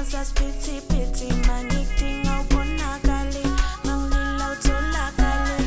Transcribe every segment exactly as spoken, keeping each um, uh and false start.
saspiti piti mangidinga ubonakale mangilila utholakale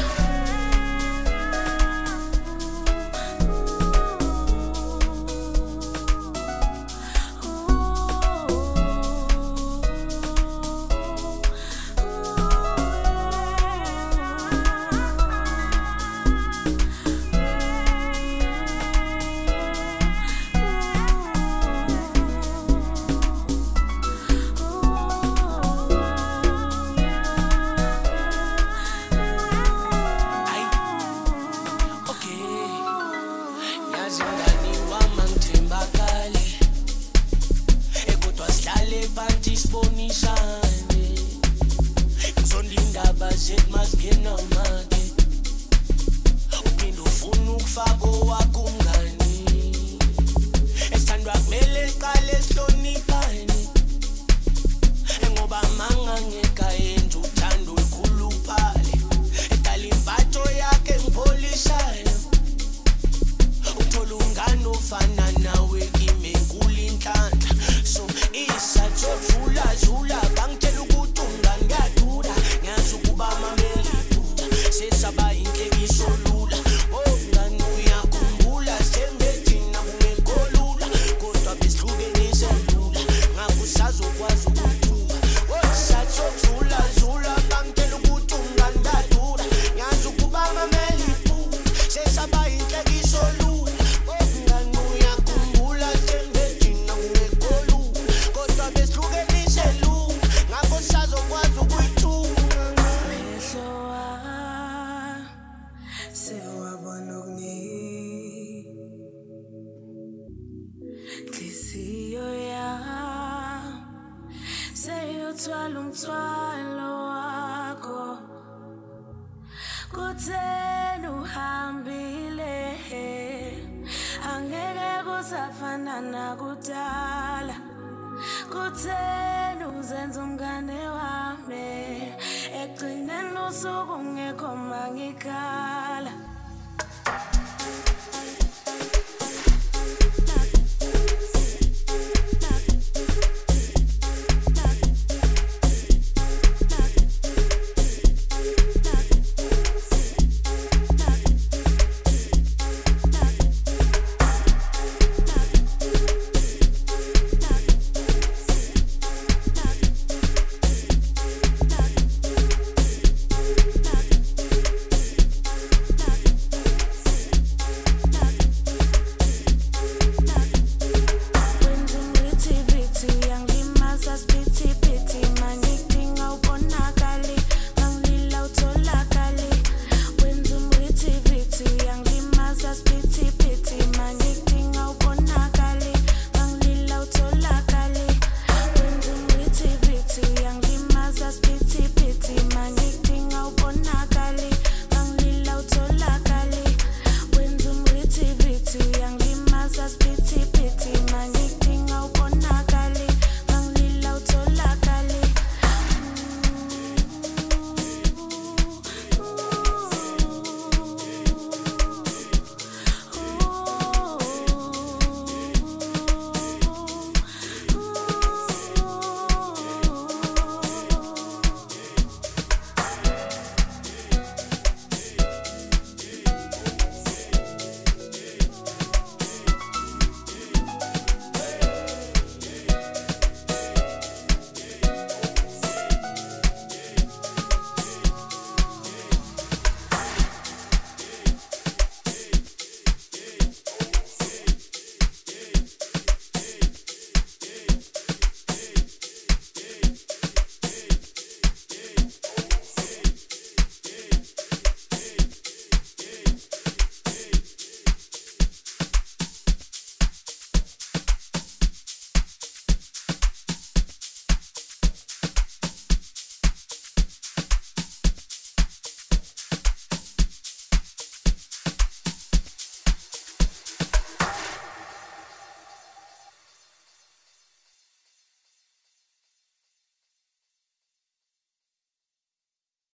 It must get no money. Ukindo funa ukufaka owakungani. Esithandwa kumele siqale sihloniphane. Ngoba manga ngeka yenza uthando olukhuluphale. Edala imbatho yakhe ngipholishayo. Uthola ungane ofana nawe kimi enkulu inhlanhla. So isatho zula zula bangitshela ukuthi ungani ngadura. Ngiyazi ukuba mameli iphutha sesaba inhlekiso lula. Oh ngani uyakhumbula sembethina kungekolula kodwa besihlukenise lula ngakho sazokwazi ukuthuma. Oh satho zula zula bangitshela ukuthi ungani ngadura. Ngiyazi ukuba mameli iphutha sesaba inhlekiso lula. Oh ngani uyakhumbula sembethina kungekolula kodwa besihlukenise lula ngakho sazokwazi ukuthuma. Nhliziyo yami seyothwala umthwalo wakho kutheni uhambile angeke kusafana nakudala kutheni uzenza umngane wami egcineni usuku ungekho mangikhala